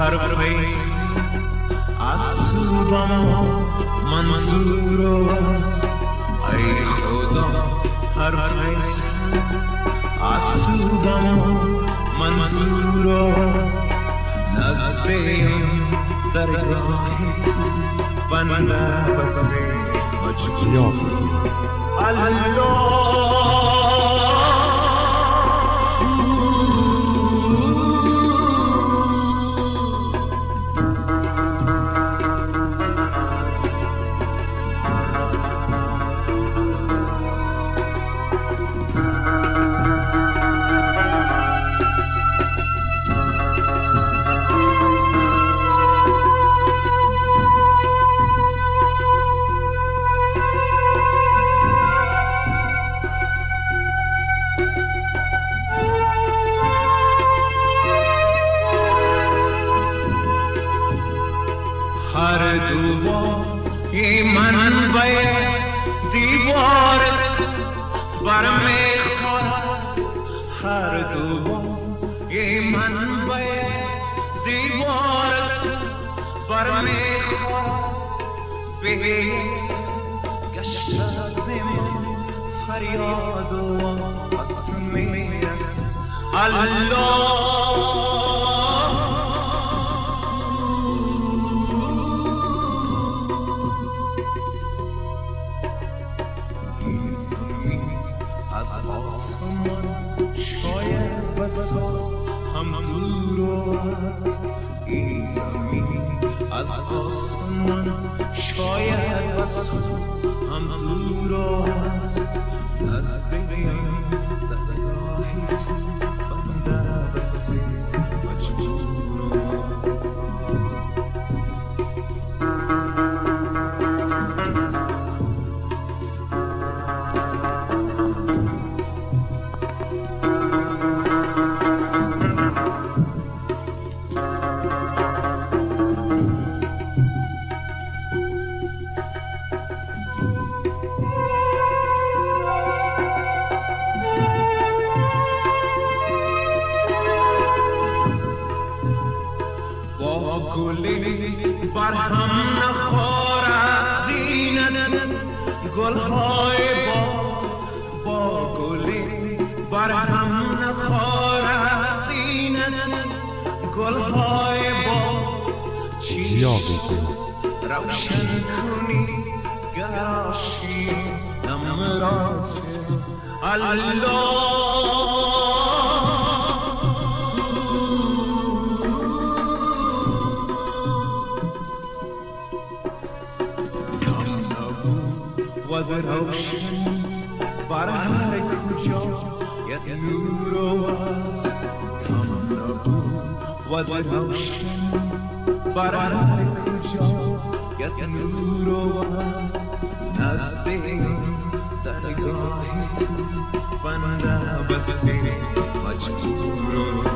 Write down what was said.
هر فیض از خوبم منظور است. ای خدا هر فیض از خوبم منظور است. نزدیم درگاهی بنده بسته ضیافتی الله. هر دوباره من به دیوار بر میخورد. هر دوباره من به دیوار بر میخورد. بهیز گشت از من فریاد و از میرس الله. از آسمان شاید بسا هم دور است. این زمین از آسمان شاید بسا هم دور است. نزدیم درگاهی تو بنده بسته مجبور است. گلی بر هم نخورد زینت گلهای با گلی بر هم نخورد زینت گلهای ضیافتی روشن کنی گراشی نمرات الله. و در روشن بر هر کجا یک نور است. کم نبود و در روشن بر هر کجا یک نور است. نزدیم درگاه تو بنده بسته مجبور